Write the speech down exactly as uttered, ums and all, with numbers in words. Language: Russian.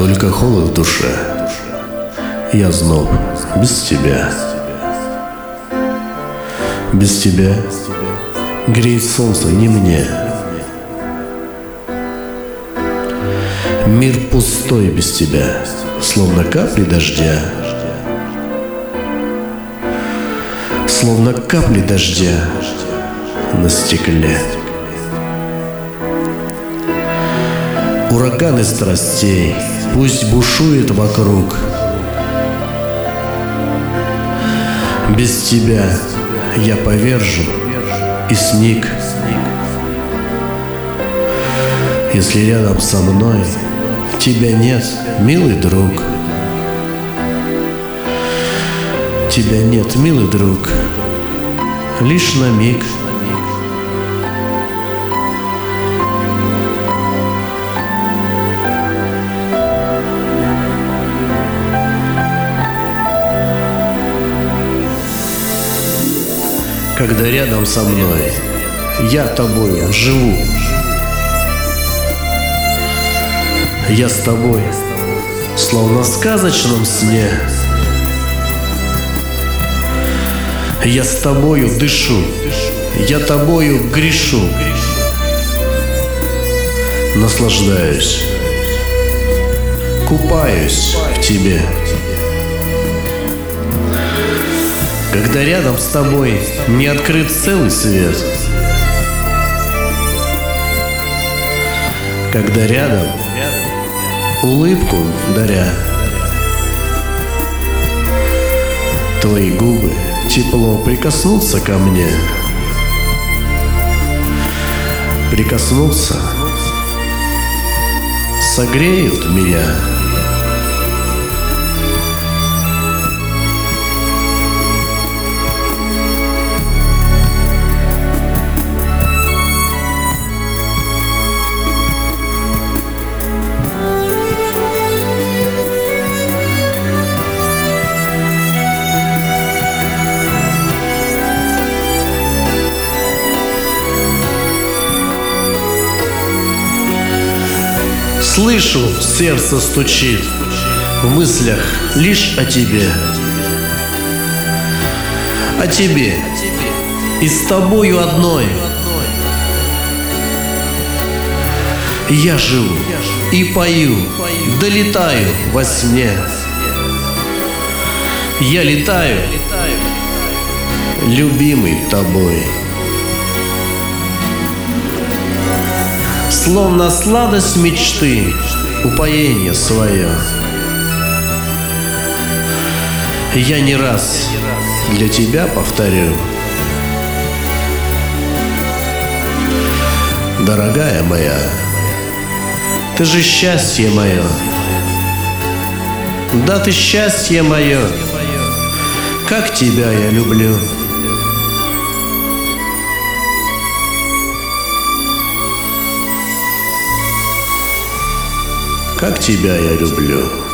только холод в душе. Я зноб без тебя. Без тебя греет солнце не мне. Мир пустой без тебя, словно капли дождя. Словно капли дождя на стекле. Ураганы страстей пусть бушует вокруг. Без тебя я повержу и сник. Если рядом со мной тебя нет, милый друг. Тебя нет, милый друг, лишь на миг. Когда рядом со мной я тобою живу, я с тобой, словно в сказочном сне. Я с тобою дышу, я тобою грешу, наслаждаюсь, купаюсь в тебе. Когда рядом с тобой не открыт целый свет, когда рядом улыбку даря, твои губы тепло прикоснутся ко мне. Прикоснутся, согреют меня. Слышу, сердце стучит, в мыслях лишь о тебе. О тебе и с тобою одной. Я живу и пою, долетаю во сне. Я летаю, любимый тобой. Словно сладость мечты, упоение свое. Я не раз для тебя повторю: дорогая моя, ты же счастье мое. Да, ты счастье мое, как тебя я люблю. Как тебя я люблю.